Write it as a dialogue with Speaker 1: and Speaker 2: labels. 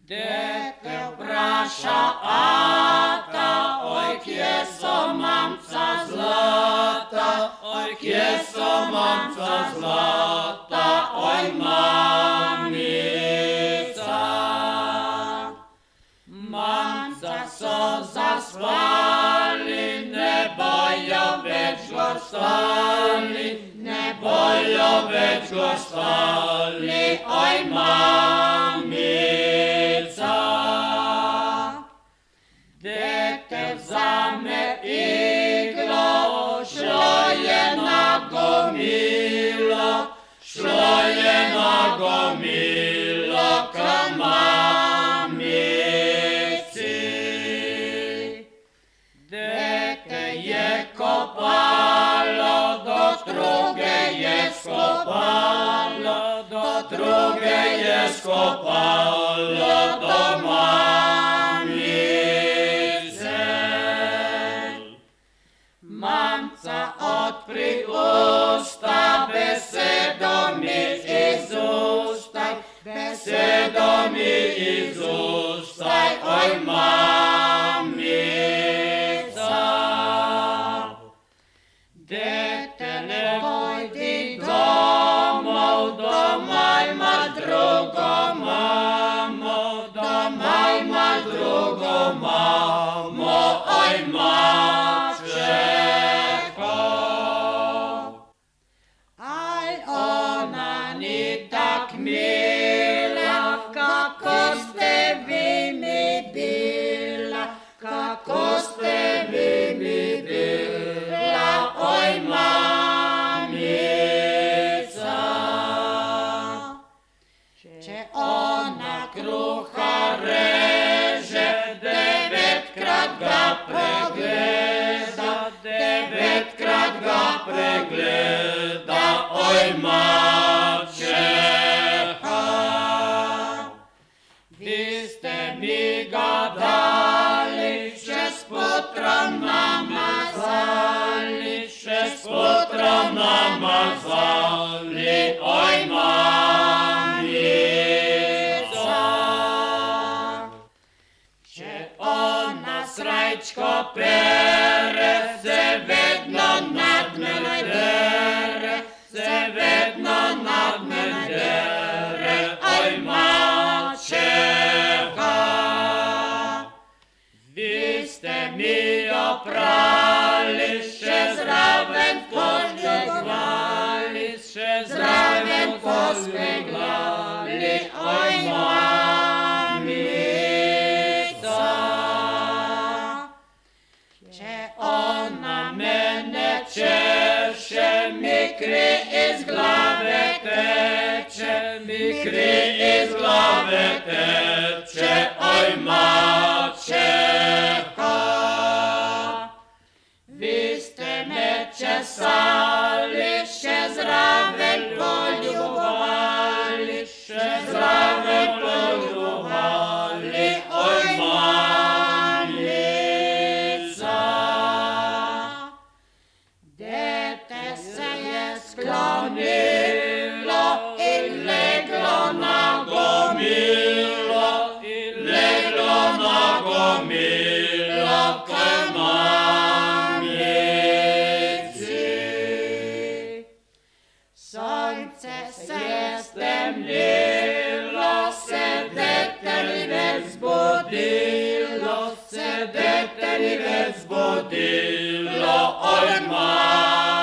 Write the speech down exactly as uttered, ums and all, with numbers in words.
Speaker 1: Dete vpraša ata, oj, kje so mamca zlata, oj, kje so mamca zlata, oj, mamica. Mamca so zaspali, ne bojo več gostali, ne bojo več gostali, oj, mamica. Dete vzame iglo, šlo je na gomilo, šlo je na gomilo k mamici. Dete je kopalo, do struge je skopalo, do struge je skopalo do mamice. Mamca odpri usta, besedo mi izustaj, besedo mi izustaj, oj, mamica. Dete, ne pojdi domov, doma ima drugo mamo, doma ima drugo mamo, oj, mačeho. Aj, ona ni tak mila, kako ste vi mi bila, kako ste vi mi bila, oj, mamica. Če ona kruha reže, devetkrat ga pregleda, devetkrat ga pregleda, oj, mačeha. Vi ste mi ga dali, še s putrom namazali, še s putrom namazali, oj, mamica. Če ona srajčko pere, se vedno nad mene dere, se vedno nad mene dere, oj, mačeha. Vi ste mi jo prali, še zraven pospeglali, še zraven pospeglali, oj, mamica. Če ona mene češe, mi kri iz glave teče, mi kri iz glave teče, oj, mačeha. Vi ste me česali, še zraven poljubovali, še zraven poljubovali, oj, mamica. Dete se je sklonilo in leglo na gomilo, in leglo na gomilo k mamici. Sonce se je stemnilo, se dete ni več zbudilo, se dete ni več zbudilo, oj, mamica.